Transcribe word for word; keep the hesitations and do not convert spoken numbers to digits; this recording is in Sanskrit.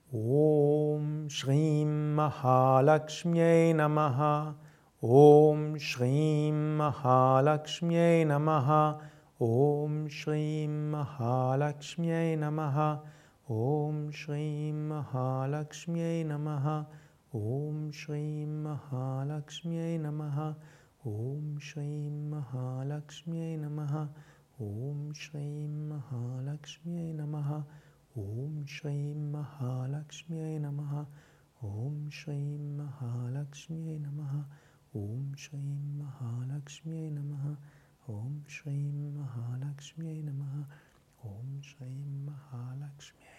Om Shrim Mahalakshmyai Namaha. Om Shrim Mahalakshmyai Namaha. Om Shrim Mahalakshmyai Namaha. Om Shrim Mahalakshmyai Namaha. Om Shrim Mahalakshmyai Namaha. Om Shrim Mahalakshmyai Namaha. Om Shrim Mahalakshmyai Namaha. Om Shrim Mahalakshmyai Namaha. Om Shrim Mahalakshmyai Namaha. Om Shrim Mahalakshmyai Namaha. Om Shrim Mahalakshmyai Namaha. Om Shrim Mahalakshmyai